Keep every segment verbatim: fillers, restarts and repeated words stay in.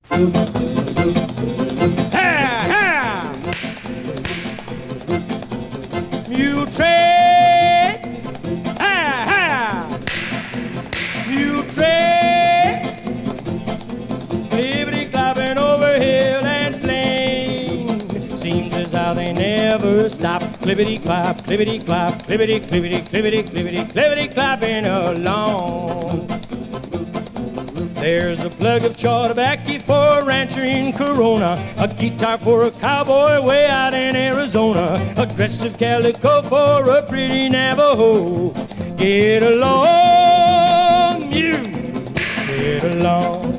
Ha, ha. Mule train. Ha, ha. Mule train. Clippity clopping over hill and plain. Seems as how they never stop. Clippity clop, clippity clop, clippity, clippity, clippity, clippity, clippity clopping along. There's a plug of tobacco for a rancher in Corona, a guitar for a cowboy way out in Arizona, a dress of calico for a pretty Navajo. Get along, you, get along.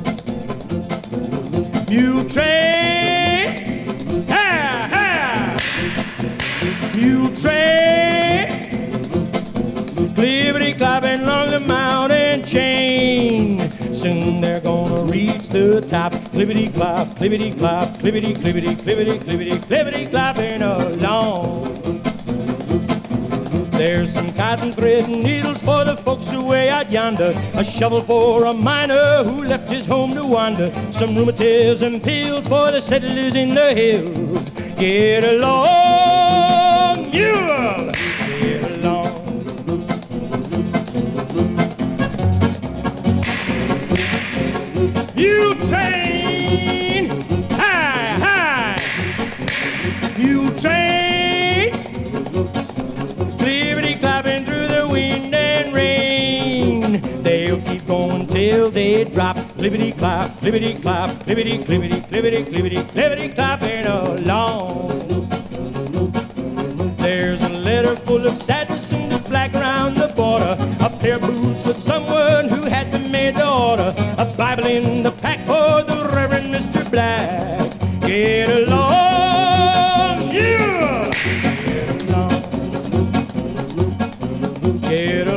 Mule train, ha, ha. Mule train, clippity clopping along the mountain chain. Soon they're gonna reach the top. Clippity clop, clippity clop, clippity, clippity, clippity, clippity, clippity clopping along. There's some cotton thread and needles for the folks away out yonder, a shovel for a miner who left his home to wander, some rheumatism pills for the settlers in the hills. Get along, you, get along. Mule train, hi, hi. Mule train, clippity clopping through the wind and rain. They'll keep going till they drop. Clippity clop, clippity clop, clippity, clippity, clippity, clippity, clippity clopping along. There's a letter full of sadness and it's black around the border, a pair of boots for someone who had them made to order, a Bible in the pack for the Reverend Mister Black. Get along, you, get along, get